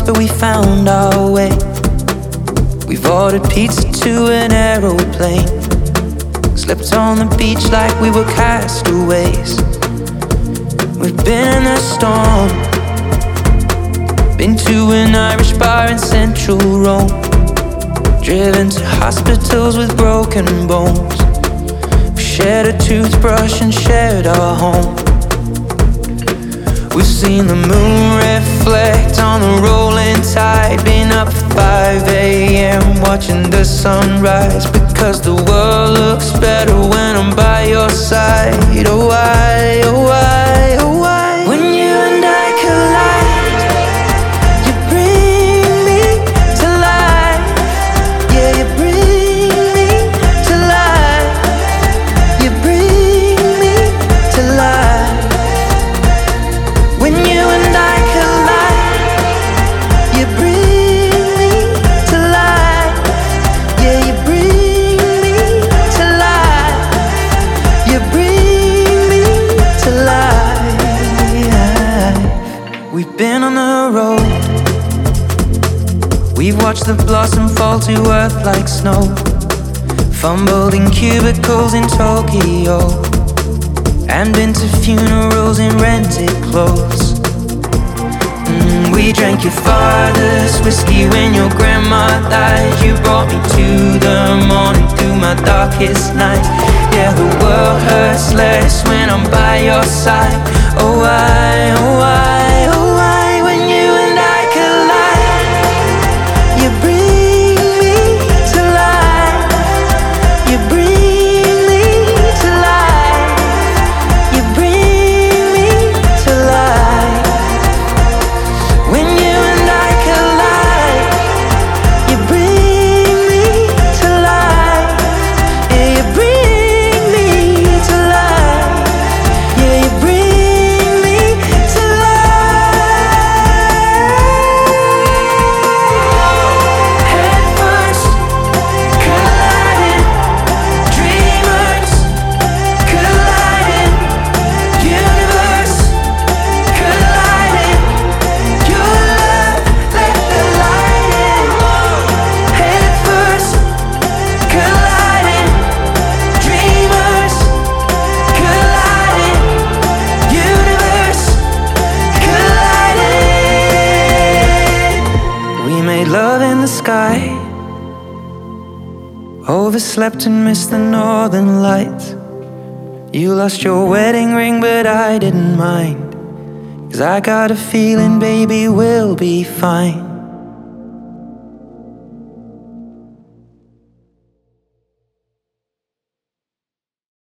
but we found our way. We've ordered pizza to an aeroplane, slept on the beach like we were castaways. We've been in the storm, been to an Irish bar in central Rome, driven to hospitals with broken bones. We shared a toothbrush and shared our home. We've seen the moon reflect on the rolling tide, been up at 5 a.m. watching the sunrise, because the world looks better when I'm by your side. Oh why, oh why, oh why? When you and I collide, you bring me to life. Yeah, you bring me to life. You bring me to life. When you and I collide, you bring me to life. Yeah, you bring me to life. You bring me to life. We've been on the road, we've watched the blossom fall to earth like snow, fumbled in cubicles in Tokyo, and been to funerals in rented clothes. We drank your father's whiskey when your grandma died. You brought me to the morning through my darkest night. Yeah, the world hurts less when I'm by your side. Oh why, oh why, oh why? When you and I collide, you bring me to life. You bring me to life. You bring me to life. When you and I collide, you bring me to life. Yeah, you bring me to life. Yeah, you bring me to life. Head first, colliding, dreamers colliding, universe colliding. Your love, let the light in. Head first, colliding, dreamers colliding, universe colliding. We made love in the sky, overslept and missed the northern lights. You lost your wedding ring, but I didn't mind, 'cause I got a feeling, baby, we'll be fine.